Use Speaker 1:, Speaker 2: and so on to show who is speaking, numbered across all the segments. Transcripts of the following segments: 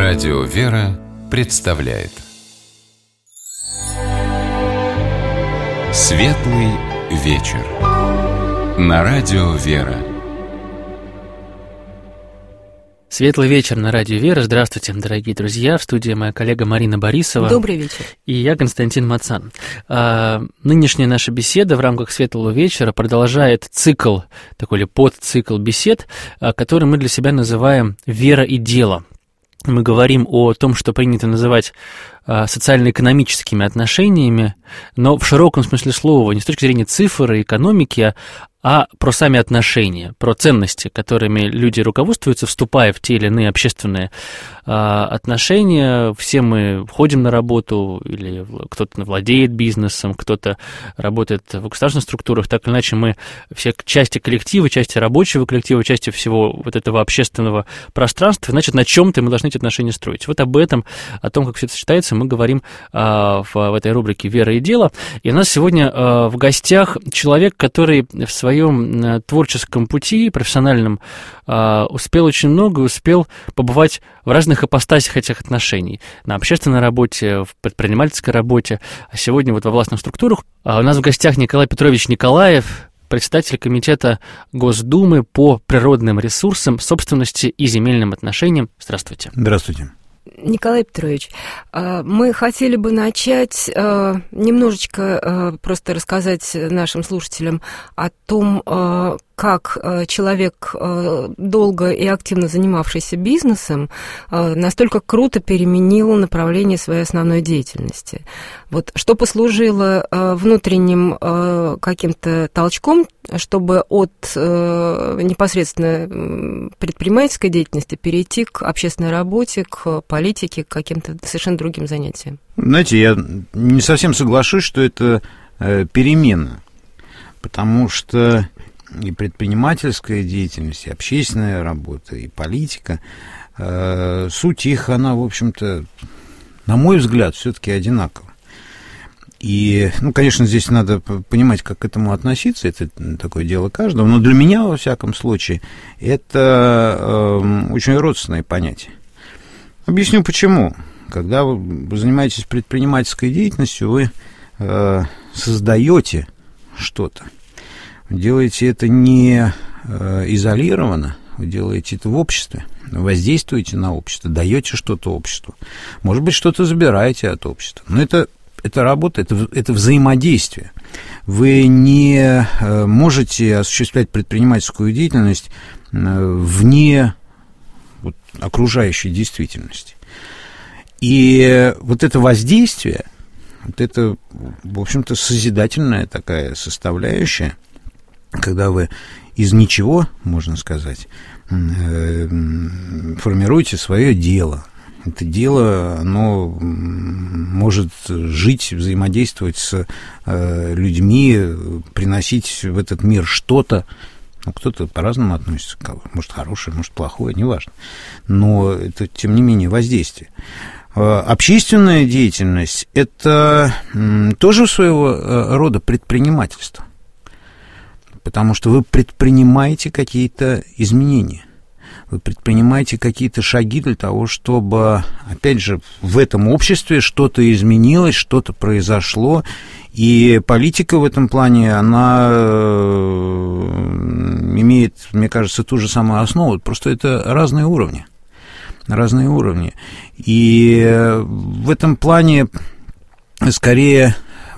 Speaker 1: Радио «Вера» представляет Светлый вечер на Радио «Вера».
Speaker 2: Светлый вечер на Радио «Вера». Здравствуйте, дорогие друзья. В студии моя коллега Марина Борисова.
Speaker 3: Добрый вечер.
Speaker 2: И я, Константин Мацан. Нынешняя наша беседа в рамках Светлого вечера продолжает цикл, такой или подцикл бесед, который мы для себя называем «Вера и дело». Мы говорим о том, что принято называть социально-экономическими отношениями, но в широком смысле слова, не с точки зрения цифр и экономики, а про сами отношения, про ценности, которыми люди руководствуются, вступая в те или иные общественные отношения. Все мы ходим на работу, или кто-то владеет бизнесом, кто-то работает в государственных структурах, так или иначе мы все части коллектива, части рабочего коллектива, части всего вот этого общественного пространства, значит, на чем-то мы должны эти отношения строить. Вот об этом, о том, как все это сочетается, мы говорим в этой рубрике «Вера и дело». И у нас сегодня в гостях человек, который в своем творческом пути, профессиональном, успел очень много, успел побывать в разных ипостасях этих отношений. На общественной работе, в предпринимательской работе, а сегодня вот во властных структурах. У нас в гостях Николай Петрович Николаев, председатель комитета Госдумы по природным ресурсам, собственности и земельным отношениям. Здравствуйте.
Speaker 4: Здравствуйте.
Speaker 3: Николай Петрович, мы хотели бы начать немножечко просто рассказать нашим слушателям о том, как человек, долго и активно занимавшийся бизнесом, настолько круто переменил направление своей основной деятельности. Вот что послужило внутренним каким-то толчком, чтобы от непосредственно предпринимательской деятельности перейти к общественной работе, к политике, к каким-то совершенно другим занятиям?
Speaker 4: Знаете, я не совсем соглашусь, что это перемена, потому что и предпринимательская деятельность, и общественная работа, и политика, суть их, она, в общем-то, на мой взгляд, все-таки одинакова. И, конечно, здесь надо понимать, как к этому относиться, это такое дело каждого, но для меня, во всяком случае, это очень родственное понятие. Объясню, почему. Когда вы занимаетесь предпринимательской деятельностью, вы создаете что-то. Вы делаете это не изолированно, вы делаете это в обществе, воздействуете на общество, даете что-то обществу. Может быть, что-то забираете от общества. Но это работа, это взаимодействие. Вы не можете осуществлять предпринимательскую деятельность вне окружающей действительности. И вот это воздействие, вот это, в общем-то, созидательная такая составляющая, когда вы из ничего, можно сказать, формируете свое дело. Это дело, оно может жить, взаимодействовать с людьми, приносить в этот мир что-то. Кто-то по-разному относится, может, хорошее, может, плохое, неважно. Но это, тем не менее, воздействие. Общественная деятельность – это тоже своего рода предпринимательство. Потому что вы предпринимаете какие-то изменения, вы предпринимаете какие-то шаги для того, чтобы, опять же, в этом обществе что-то изменилось, что-то произошло, и политика в этом плане, она имеет, мне кажется, ту же самую основу, просто это разные уровни. И в этом плане, скорее,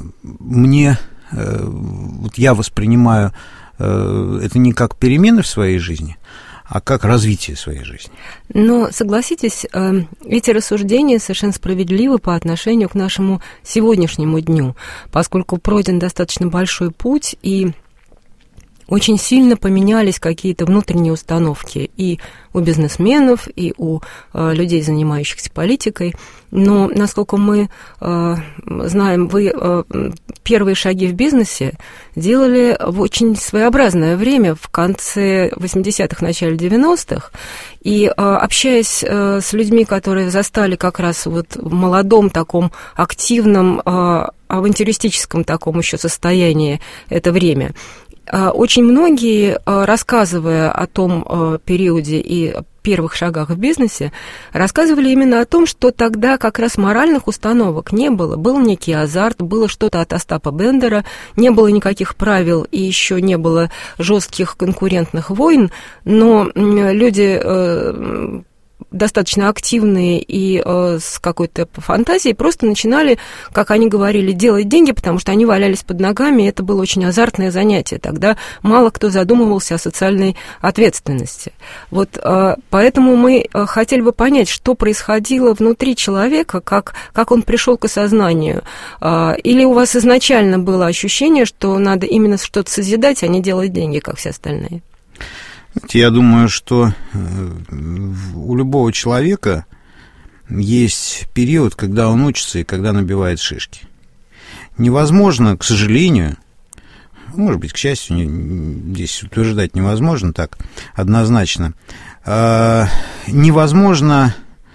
Speaker 4: я воспринимаю это не как перемены в своей жизни, а как развитие своей жизни.
Speaker 3: Но, согласитесь, эти рассуждения совершенно справедливы по отношению к нашему сегодняшнему дню, поскольку пройден достаточно большой путь, и очень сильно поменялись какие-то внутренние установки и у бизнесменов, и у людей, занимающихся политикой. Но, насколько мы знаем, вы первые шаги в бизнесе делали в очень своеобразное время, в конце 80-х, начале 90-х. И общаясь с людьми, которые застали как раз вот в молодом таком активном авантюристическом таком еще состоянии это время, очень многие, рассказывая о том периоде и первых шагах в бизнесе, рассказывали именно о том, что тогда как раз моральных установок не было. Был некий азарт, было что-то от Остапа Бендера, не было никаких правил и еще не было жестких конкурентных войн, но люди достаточно активные и с какой-то фантазией просто начинали, как они говорили, делать деньги, потому что они валялись под ногами, и это было очень азартное занятие. Тогда мало кто задумывался о социальной ответственности. Вот поэтому мы хотели бы понять, что происходило внутри человека, как он пришел к осознанию. Или у вас изначально было ощущение, что надо именно что-то созидать, а не делать деньги, как все остальные?
Speaker 4: Я думаю, что у любого человека есть период, когда он учится и когда набивает шишки. Невозможно, к сожалению, может быть, к счастью, здесь утверждать невозможно так однозначно, невозможно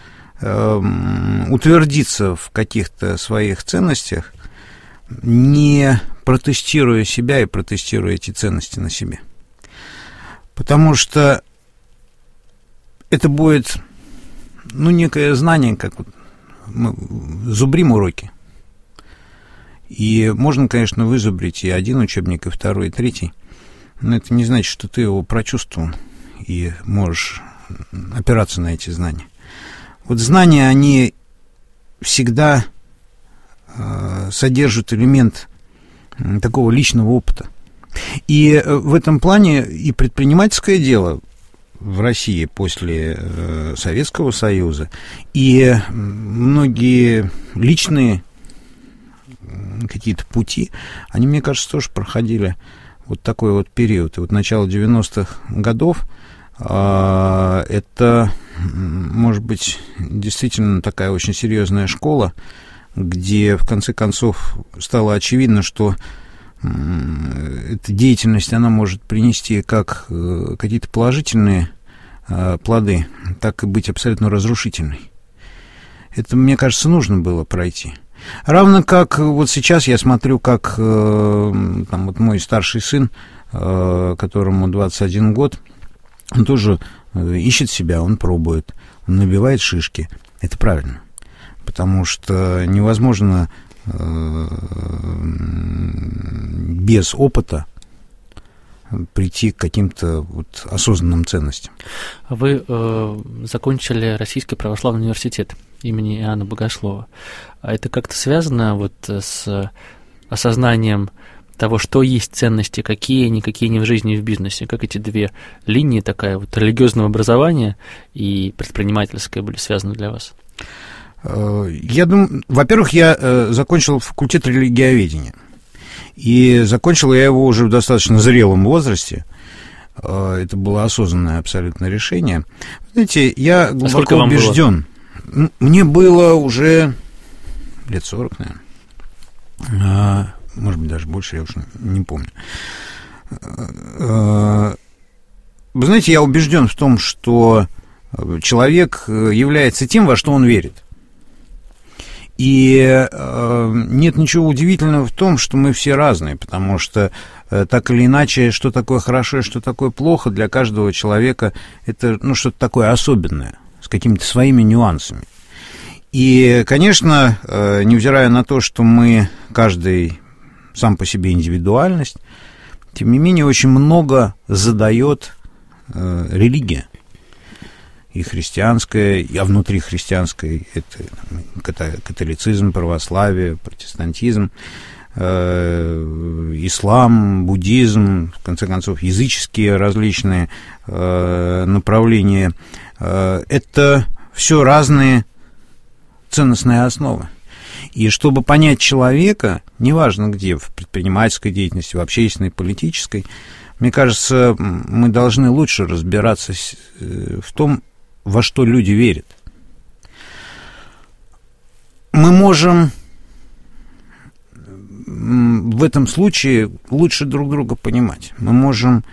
Speaker 4: утвердиться в каких-то своих ценностях, не протестируя себя и протестируя эти ценности на себе. Потому что это будет, некое знание, как вот мы зубрим уроки. И можно, конечно, вызубрить и один учебник, и второй, и третий, но это не значит, что ты его прочувствовал и можешь опираться на эти знания. Вот знания, они всегда содержат элемент такого личного опыта. И в этом плане и предпринимательское дело в России после Советского Союза, и многие личные какие-то пути, они, мне кажется, тоже проходили вот такой вот период. И вот начало 90-х годов это, может быть, действительно такая очень серьезная школа, где, в конце концов, стало очевидно, что эта деятельность, она может принести как какие-то положительные плоды, так и быть абсолютно разрушительной. Это, мне кажется, нужно было пройти. Равно как вот сейчас я смотрю, как там вот мой старший сын, которому 21 год, он тоже ищет себя, он пробует, он набивает шишки. Это правильно, потому что невозможно без опыта прийти к каким-то вот осознанным ценностям.
Speaker 2: Вы закончили Российский православный университет имени Иоанна Богослова. А это как-то связано вот с осознанием того, что есть ценности, какие они в жизни и в бизнесе? Как эти две линии, такая вот религиозного образования и предпринимательское, были связаны для вас?
Speaker 4: Я думаю, во-первых, я закончил факультет религиоведения. И закончил я его уже в достаточно зрелом возрасте. Это было осознанное абсолютно решение. Знаете, я глубоко убежден. Мне было уже лет 40, наверное. Может быть, даже больше, я уже не помню. Вы знаете, я убежден в том, что человек является тем, во что он верит. И нет ничего удивительного в том, что мы все разные, потому что так или иначе, что такое хорошо и что такое плохо, для каждого человека это что-то такое особенное, с какими-то своими нюансами. И, конечно, невзирая на то, что мы, каждый сам по себе индивидуальность, тем не менее, очень много задает религия. И христианская, а внутри христианской это католицизм, православие, протестантизм, ислам, буддизм, в конце концов, языческие различные направления. Это все разные ценностные основы. И чтобы понять человека, неважно где, в предпринимательской деятельности, в общественной, политической, мне кажется, мы должны лучше разбираться в том, во что люди верят. Мы можем в этом случае лучше друг друга понимать. Мы можем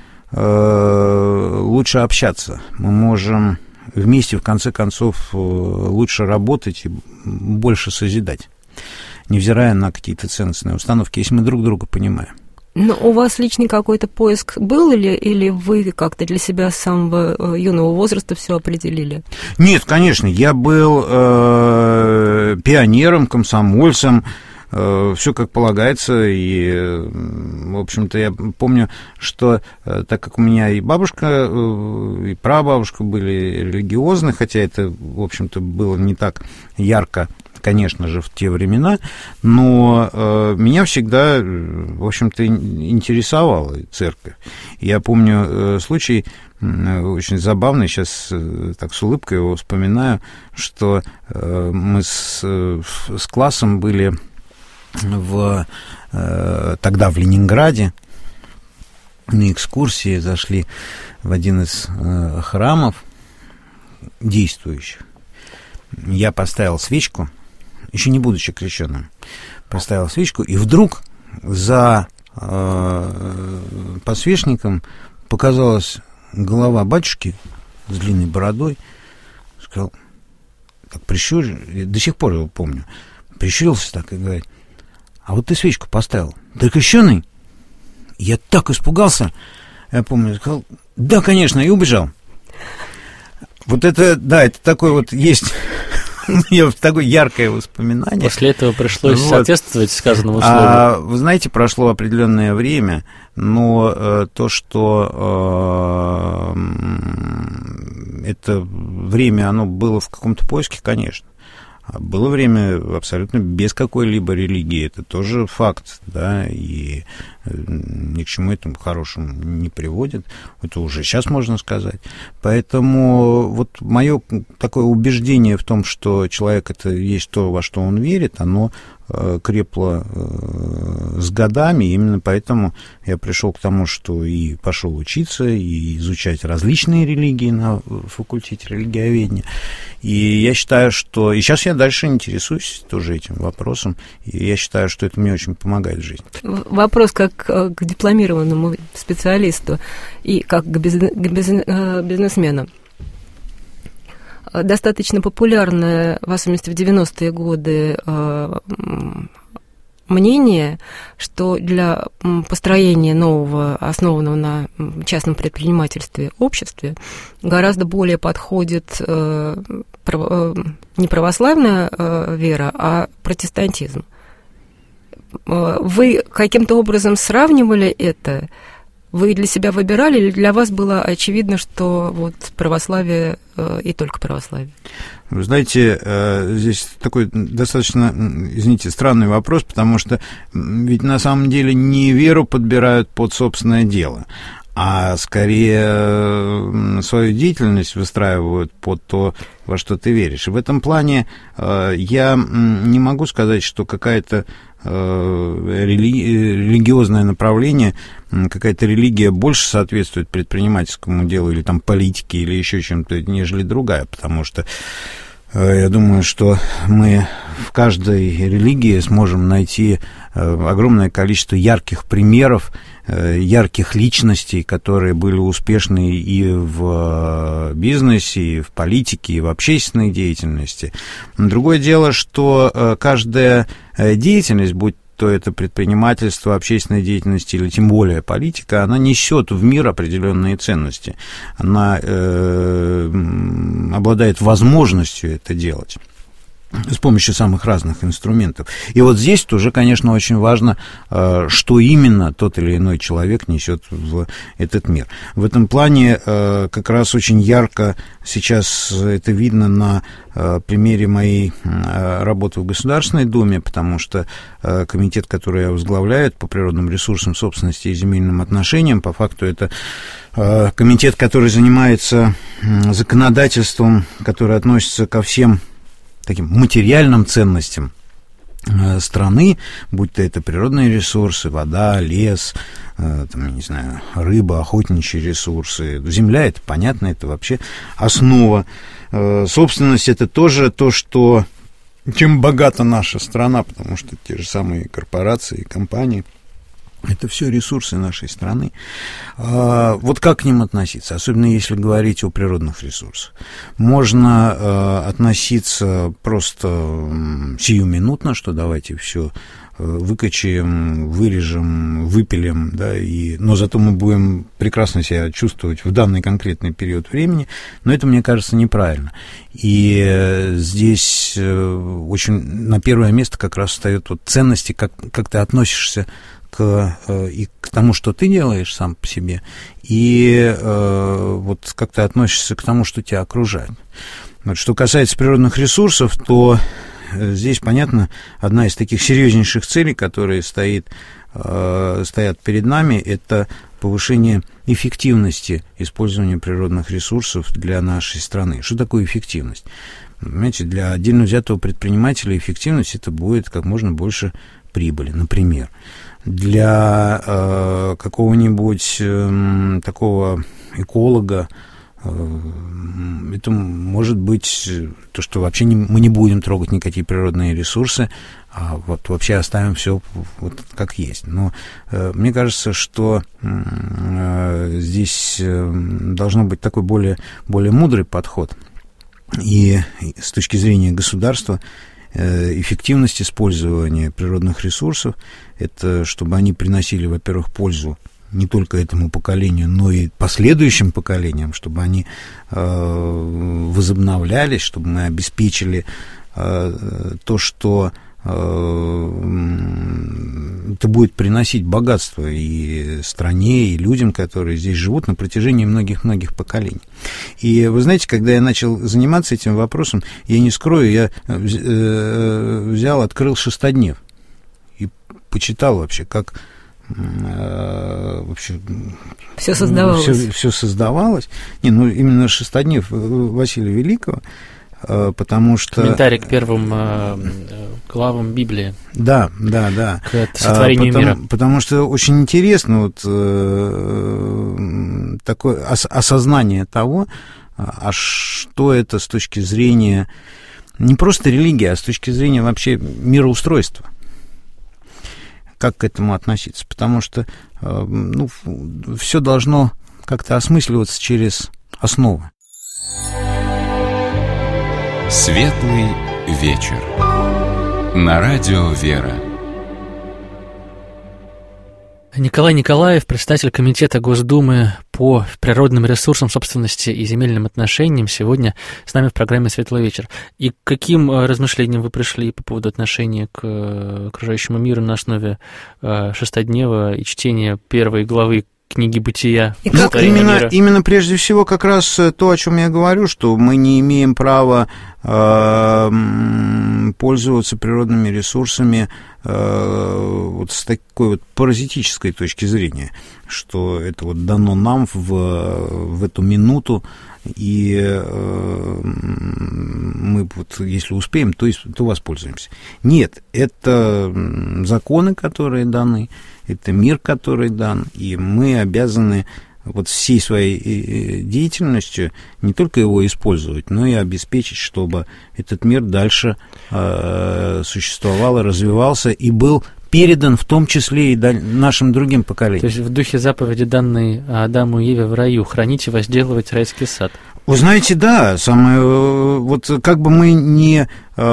Speaker 4: лучше общаться. Мы можем вместе, в конце концов, лучше работать и больше созидать, невзирая на какие-то ценностные установки, если мы друг друга понимаем.
Speaker 3: Но у вас личный какой-то поиск был, или вы как-то для себя с самого юного возраста все определили?
Speaker 4: Нет, конечно, я был пионером, комсомольцем, все как полагается, и, в общем-то, я помню, что так как у меня и бабушка, и прабабушка были религиозны, хотя это, в общем-то, было не так ярко, конечно же, в те времена, но меня всегда, в общем-то, интересовала церковь. Я помню случай очень забавный, сейчас так с улыбкой его вспоминаю, что мы с классом были тогда в Ленинграде на экскурсии, зашли в один из храмов действующих. Я поставил свечку, еще не будучи крещенным, поставил свечку, и вдруг за подсвечником показалась голова батюшки с длинной бородой. Сказал, так прищурил, до сих пор его помню, прищурился так и говорит: а вот ты свечку поставил, ты крещеный? Я так испугался, я помню, сказал, да, конечно, и убежал. Вот это, да, это такой вот есть... такое яркое воспоминание.
Speaker 2: После этого пришлось соответствовать сказанному слову.
Speaker 4: Вы знаете, прошло определенное время, но то, что это время, оно было в каком-то поиске, конечно. Было время абсолютно без какой-либо религии, это тоже факт, да, и ни к чему этому хорошему не приводит, это уже сейчас можно сказать. Поэтому вот мое такое убеждение в том, что человек это есть то, во что он верит, оно крепло с годами, и именно поэтому я пришел к тому, что и пошел учиться, и изучать различные религии на факультете религиоведения. И я считаю, что... И сейчас я дальше интересуюсь тоже этим вопросом, и я считаю, что это мне очень помогает в жизни.
Speaker 3: Вопрос как к дипломированному специалисту и как к бизнесмену. Достаточно популярное, в особенности в 90-е годы, мнение, что для построения нового, основанного на частном предпринимательстве обществе, гораздо более подходит не православная вера, а протестантизм. Вы каким-то образом сравнивали это? Вы для себя выбирали, или для вас было очевидно, что вот православие и только православие?
Speaker 4: Вы знаете, здесь такой достаточно, извините, странный вопрос, потому что ведь на самом деле не веру подбирают под собственное дело, а скорее свою деятельность выстраивают под то, во что ты веришь. И в этом плане я не могу сказать, что какая-то религиозное направление, какая-то религия больше соответствует предпринимательскому делу или там политике или еще чем-то, нежели другая, потому что я думаю, что мы в каждой религии сможем найти огромное количество ярких примеров, ярких личностей, которые были успешны и в бизнесе, и в политике, и в общественной деятельности. Другое дело, что каждая деятельность, будь то это предпринимательство, общественная деятельность или тем более политика, она несет в мир определенные ценности. Она обладает возможностью это делать с помощью самых разных инструментов. И вот здесь тоже, конечно, очень важно, что именно тот или иной человек несет в этот мир. В этом плане как раз очень ярко сейчас это видно на примере моей работы в Государственной Думе, потому что комитет, который я возглавляю по природным ресурсам, собственности и земельным отношениям, по факту это комитет, который занимается законодательством, которое относится ко всем таким материальным ценностям страны, будь то это природные ресурсы, вода, лес, там, не знаю, рыба, охотничьи ресурсы. Земля, это понятно, это вообще основа. Собственность — это тоже то, что, чем богата наша страна, потому что те же самые корпорации, компании — это все ресурсы нашей страны. Вот как к ним относиться, особенно если говорить о природных ресурсах? Можно относиться просто сиюминутно, что давайте все выкачаем, вырежем, выпилим, да, но зато мы будем прекрасно себя чувствовать в данный конкретный период времени, но это, мне кажется, неправильно. И здесь очень на первое место как раз встают вот ценности, как ты относишься и к тому, что ты делаешь сам по себе, и вот как ты относишься к тому, что тебя окружает. Вот, что касается природных ресурсов, то здесь, понятно, одна из таких серьезнейших целей, которые стоят перед нами, это повышение эффективности использования природных ресурсов для нашей страны. Что такое эффективность? Понимаете, для отдельно взятого предпринимателя эффективность – это будет как можно больше прибыли, например. Для какого-нибудь такого эколога это может быть то, что вообще мы не будем трогать никакие природные ресурсы, а вот вообще оставим все вот как есть. Но мне кажется, что здесь должно быть такой более мудрый подход. И с точки зрения государства эффективность использования природных ресурсов – это чтобы они приносили, во-первых, пользу не только этому поколению, но и последующим поколениям, чтобы они возобновлялись, чтобы мы обеспечили то, что это будет приносить богатство и стране, и людям, которые здесь живут на протяжении многих-многих поколений. И вы знаете, когда я начал заниматься этим вопросом, я не скрою, я открыл шестоднев и почитал вообще, как вообще
Speaker 3: все создавалось.
Speaker 4: Все создавалось. Именно шестоднев Василия Великого, потому что...
Speaker 2: Комментарий к первым главам Библии.
Speaker 4: Да.
Speaker 2: К сотворению мира.
Speaker 4: Потому что очень интересно вот такое осознание того, а что это с точки зрения не просто религии, а с точки зрения вообще мироустройства. Как к этому относиться? Потому что все должно как-то осмысливаться через основы.
Speaker 1: Светлый вечер. На радио «Вера».
Speaker 2: Николай Николаев, председатель Комитета Госдумы по природным ресурсам, собственности и земельным отношениям, сегодня с нами в программе «Светлый вечер». И к каким размышлениям вы пришли по поводу отношения к окружающему миру на основе шестоднева и чтения первой главы книги «Бытия»?
Speaker 4: Именно прежде всего как раз то, о чем я говорю, что мы не имеем права пользоваться природными ресурсами вот с такой вот паразитической точки зрения, что это вот дано нам в эту минуту, и мы вот, если успеем, то воспользуемся. Нет, это законы, которые даны, это мир, который дан, и мы обязаны вот всей своей деятельностью не только его использовать, но и обеспечить, чтобы этот мир дальше существовал и развивался, и был передан в том числе и нашим другим поколениям.
Speaker 2: То есть в духе заповеди, данной Адаму и Еве в раю, хранить и возделывать райский сад.
Speaker 4: Вы знаете, да, вот как бы мы не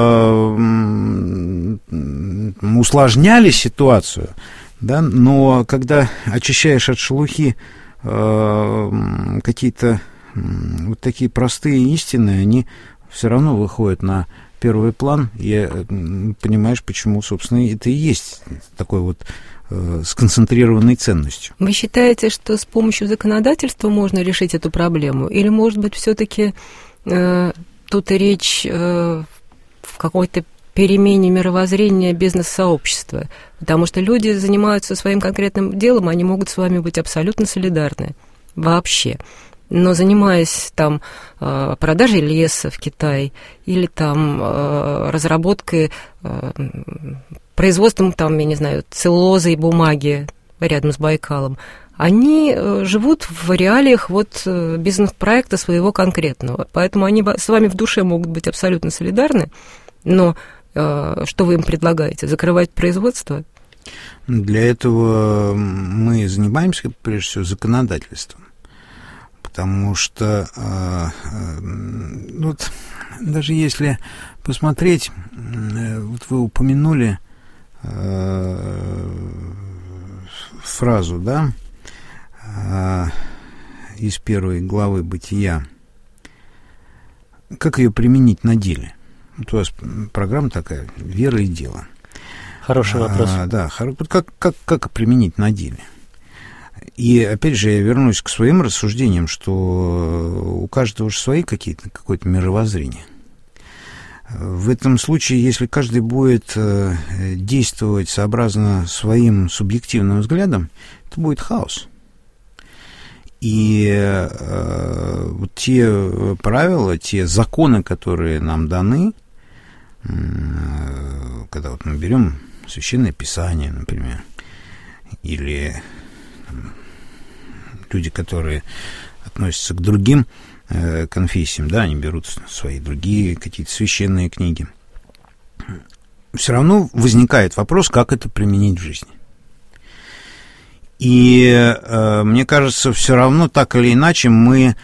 Speaker 4: усложняли ситуацию, да, но когда очищаешь от шелухи какие-то вот такие простые истины, они все равно выходят на первый план, и понимаешь, почему, собственно, это и есть такой вот сконцентрированной ценностью.
Speaker 3: Вы считаете, что с помощью законодательства можно решить эту проблему? Или, может быть, все-таки тут и речь в какой-то перемене мировоззрения бизнес-сообщества? Потому что люди занимаются своим конкретным делом, они могут с вами быть абсолютно солидарны вообще. Но занимаясь там продажей леса в Китай или там разработкой, производством там, я не знаю, целлулозы и бумаги рядом с Байкалом, они живут в реалиях вот бизнес-проекта своего конкретного. Поэтому они с вами в душе могут быть абсолютно солидарны, но что вы им предлагаете? Закрывать производство?
Speaker 4: Для этого мы занимаемся, прежде всего, законодательством. Потому что вот, даже если посмотреть, вот вы упомянули фразу, да, из 1 главы «Бытия». Как ее применить на деле? Вот у вас программа такая «Вера и дело».
Speaker 2: Хороший вопрос.
Speaker 4: Да, как применить на деле? И, опять же, я вернусь к своим рассуждениям, что у каждого же свои какое-то мировоззрение. В этом случае, если каждый будет действовать сообразно своим субъективным взглядам, это будет хаос. И вот те правила, те законы, которые нам даны, когда вот мы берем Священное Писание, например, или люди, которые относятся к другим конфессиям, да, они берут свои другие какие-то священные книги, все равно возникает вопрос, как это применить в жизни. И мне кажется, все равно так или иначе мы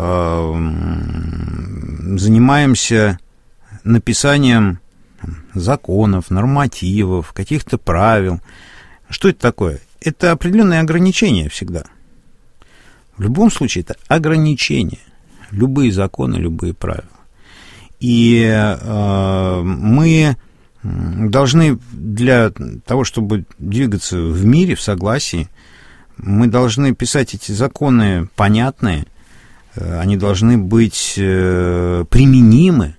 Speaker 4: занимаемся написанием законов, нормативов, каких-то правил. Что это такое? Это определенные ограничения всегда. В любом случае, это ограничения. Любые законы, любые правила. И мы должны для того, чтобы двигаться в мире, в согласии, мы должны писать эти законы понятные, они должны быть применимы,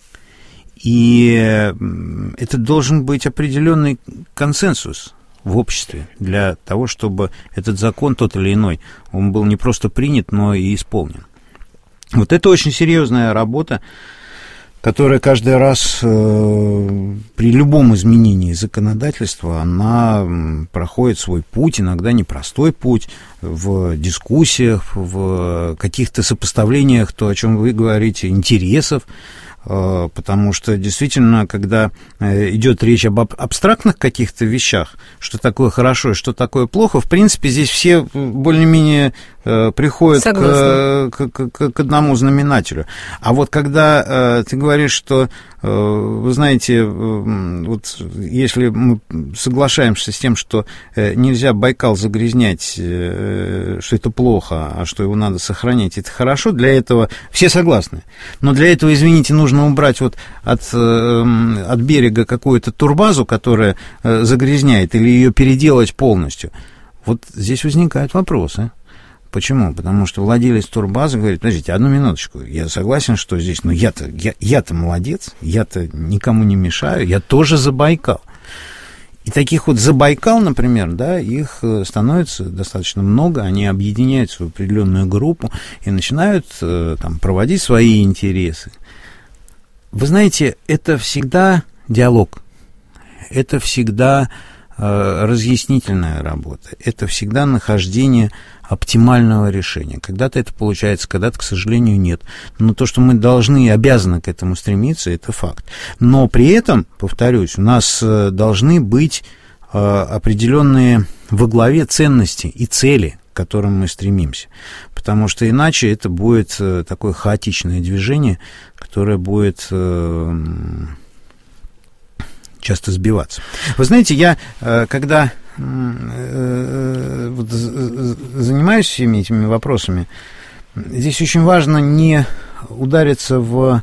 Speaker 4: и это должен быть определенный консенсус в обществе для того, чтобы этот закон, тот или иной, он был не просто принят, но и исполнен. Вот это очень серьезная работа, которая каждый раз при любом изменении законодательства, она проходит свой путь, иногда непростой путь, в дискуссиях, в каких-то сопоставлениях, то, о чем вы говорите, интересов, потому что действительно, когда идет речь об абстрактных каких-то вещах, что такое хорошо и что такое плохо, в принципе, здесь все более-менее приходят к одному знаменателю. А вот когда ты говоришь, что, вы знаете, вот если мы соглашаемся с тем, что нельзя Байкал загрязнять, что это плохо, а что его надо сохранять, это хорошо, для этого все согласны. Но для этого, извините, нужно убрать вот от берега какую-то турбазу, которая загрязняет, или ее переделать полностью. Вот здесь возникают вопросы. Почему? Потому что владелец турбазы говорит: подождите, одну минуточку, я согласен, что здесь, но я-то молодец, я-то никому не мешаю, я тоже за Байкал. И таких вот за Байкал, например, да, их становится достаточно много, они объединяются в определенную группу и начинают там проводить свои интересы. Вы знаете, это всегда диалог, это всегда разъяснительная работа, это всегда нахождение оптимального решения. Когда-то это получается, когда-то, к сожалению, нет. Но то, что мы должны и обязаны к этому стремиться, это факт. Но при этом, повторюсь, у нас должны быть определенные во главе ценности и цели, к которым мы стремимся. Потому что иначе это будет такое хаотичное движение, которое будет часто сбиваться. Вы знаете, я, когда занимаюсь всеми этими вопросами, здесь очень важно не удариться в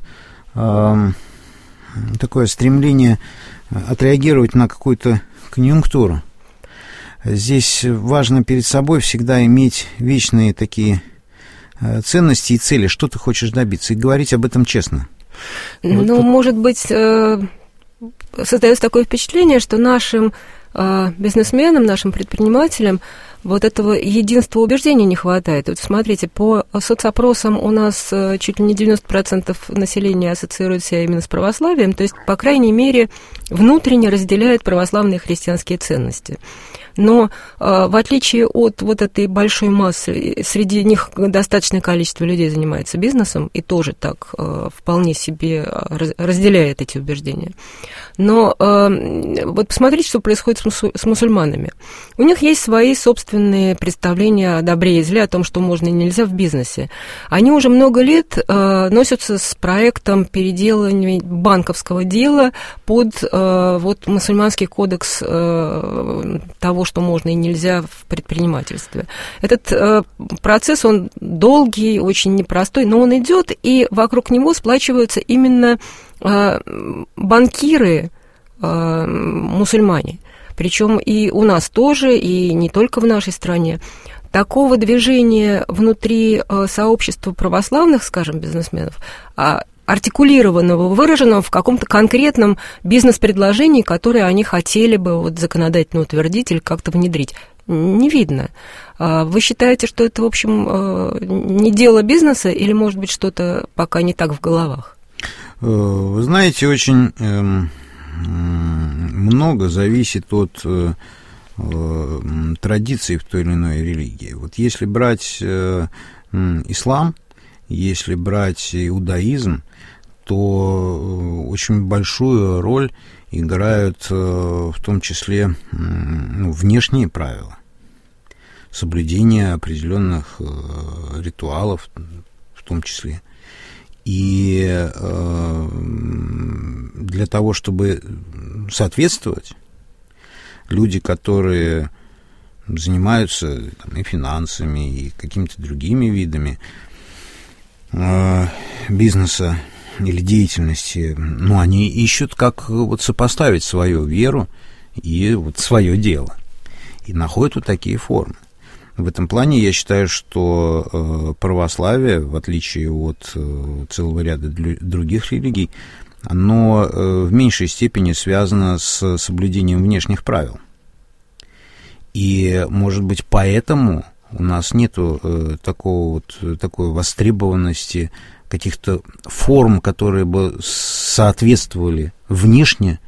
Speaker 4: такое стремление отреагировать на какую-то конъюнктуру. Здесь важно перед собой всегда иметь вечные такие ценности и цели, что ты хочешь добиться, и говорить об этом честно.
Speaker 3: Ну, может быть, создается такое впечатление, что нашим бизнесменам, нашим предпринимателям вот этого единства убеждений не хватает. Вот смотрите, по соцопросам у нас чуть ли не 90% населения ассоциирует себя именно с православием, то есть, по крайней мере, внутренне разделяет православные христианские ценности. Но в отличие от вот этой большой массы, среди них достаточное количество людей занимается бизнесом и тоже так вполне себе разделяет эти убеждения. Но вот посмотрите, что происходит с мусульманами. У них есть свои собственные представления о добре и зле, о том, что можно и нельзя в бизнесе. Они уже много лет носятся с проектом переделывания банковского дела под вот мусульманский кодекс того, что можно и нельзя в предпринимательстве. Этот процесс, он долгий, очень непростой, но он идет, и вокруг него сплачиваются именно банкиры мусульмане. Причем и у нас тоже, и не только в нашей стране. Такого движения внутри сообщества православных, скажем, бизнесменов, артикулированного, выраженного в каком-то конкретном бизнес-предложении, которое они хотели бы вот законодательно утвердить или как-то внедрить, не видно. Вы считаете, что это, в общем, не дело бизнеса или, может быть, что-то пока не так в головах?
Speaker 4: Вы знаете, очень много зависит от традиций в той или иной религии. Вот если брать ислам, если брать иудаизм, то очень большую роль играют в том числе внешние правила, соблюдение определенных ритуалов в том числе. И для того, чтобы соответствовать, люди, которые занимаются и финансами, и какими-то другими видами бизнеса или деятельности, ну, они ищут, как вот сопоставить свою веру и вот свое дело, и находят вот такие формы. В этом плане я считаю, что православие, в отличие от целого ряда других религий, оно в меньшей степени связано с соблюдением внешних правил. И, может быть, поэтому у нас нету такой востребованности каких-то форм, которые бы соответствовали внешне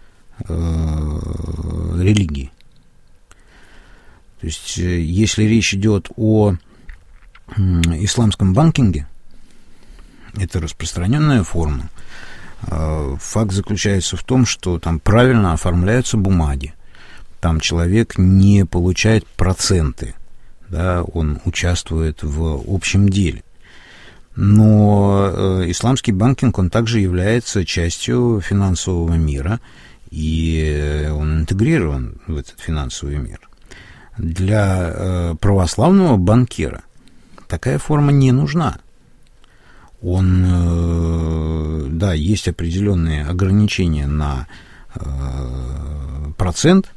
Speaker 4: религии. То есть, если речь идет о исламском банкинге, это распространенная форма. Факт заключается в том, что там правильно оформляются бумаги, там человек не получает проценты, да, он участвует в общем деле. Но исламский банкинг, он также является частью финансового мира, и он интегрирован в этот финансовый мир. Для православного банкира такая форма не нужна. Да, есть определенные ограничения на процент,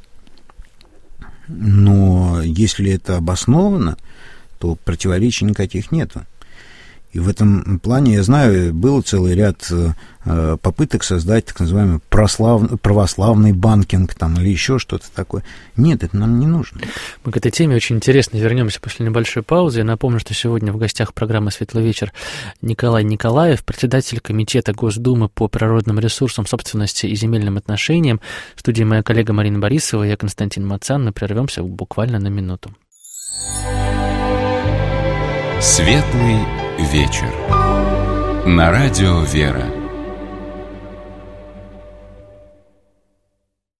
Speaker 4: но если это обосновано, то противоречий никаких нету. И в этом плане, я знаю, был целый ряд попыток создать так называемый православный банкинг там, или еще что-то такое. Нет, это нам не нужно.
Speaker 2: Мы к этой теме очень интересно вернемся после небольшой паузы. Я напомню, что сегодня в гостях программы «Светлый вечер» Николай Николаев, председатель Комитета Госдумы по природным ресурсам, собственности и земельным отношениям. В студии моя коллега Марина Борисова, я Константин Мацан. Мы прервемся буквально на минуту.
Speaker 1: Светлый вечер. На радио «Вера».